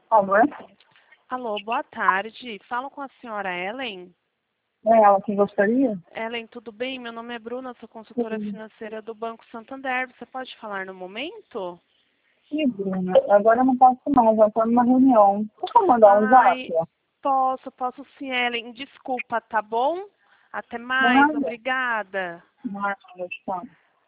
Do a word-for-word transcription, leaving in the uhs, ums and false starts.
Alô? Alô, boa tarde. Falo com a senhora Ellen. É ela que gostaria? Ellen, tudo bem? Meu nome é Bruna, sou consultora Sim, financeira do Banco Santander. Você pode falar no momento? Sim, Bruna. Agora eu não posso mais, eu estou numa reunião. Posso mandar um zap? Ai, posso, posso sim, Ellen. Desculpa, tá bom? Até mais, Nada. obrigada. Nada, tá.